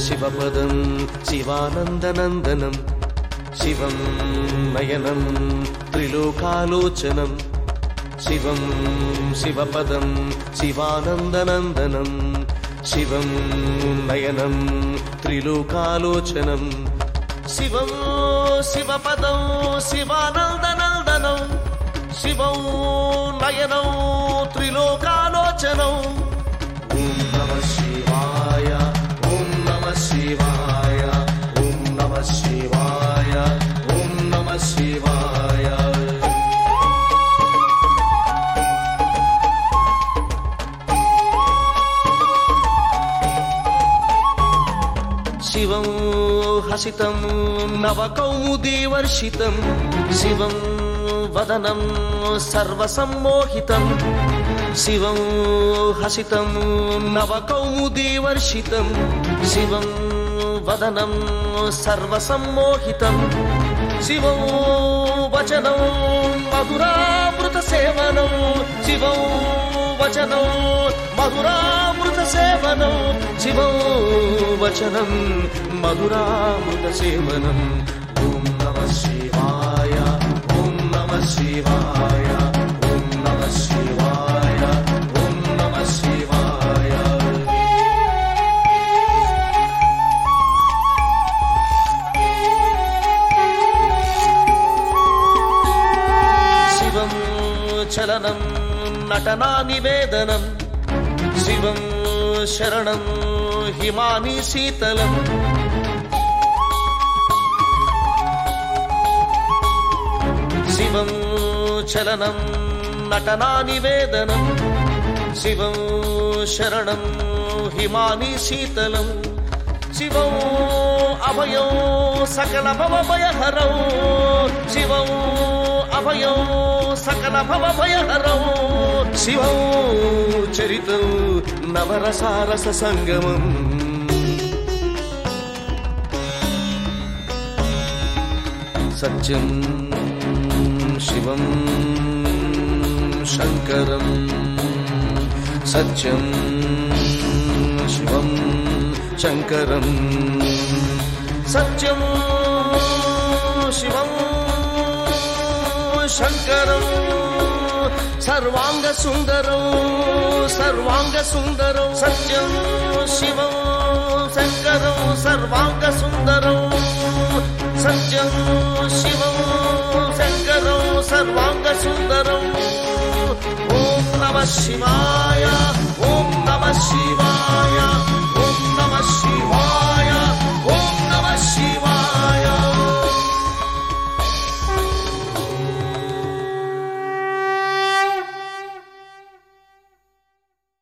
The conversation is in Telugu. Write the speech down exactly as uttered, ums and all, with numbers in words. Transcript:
శివపదం శివానందనందనం శివం నయనం త్రిలోకాలోచనం శివం శివపదం శివానందనందనం శివం నయనం త్రిలోకాలోచనం శివం శివపదం శివానందనందనం శివం నయనం త్రిలోకాలోచనం. ఓం నమః శివాయ ఓం నమః శివాయ ఓం నమః శివాయ ఓం నమః శివాయ. శివం హసితం నవకౌముదీ వర్షితం శివం వదనం సర్వసమ్మోహితం శివం హసితం నవకౌముదీ వర్షితం శివం వదనం సర్వసమ్మోహితం శివం వచనం మధురామృత సేవనం శివం వచనం మధురామృత సేవనం శివం వచనం మధురామృత సేవనం. ఓం నమః శివాయ ఓం నమః శివాయ ఓం నమః శివాయ ఓం నమః శివాయ. శివం చలనం నటనా నివేదనం శివం శరణం హిమాని శీతలం శివం చలనం నటనా నివేదనం శివం శరణం హిమాని శీతలం శివం అభయం సకల భవభయహరం శివం అభయం సకల భవభయహరం శివం చరితం నవరసారస సంగమం సత్యం శివం శంకరం సత్యం శివం శంకరం సత్యం శివం శంకరం సర్వాంగ సుందరం సర్వాంగ సుందరం సత్యం శివం శంకరం సర్వాంగ సుందరం సత్యం శివం శంకరం సర్వాంగ సుందరం. ఓం నమః శివాయ ఓం నమః శివాయ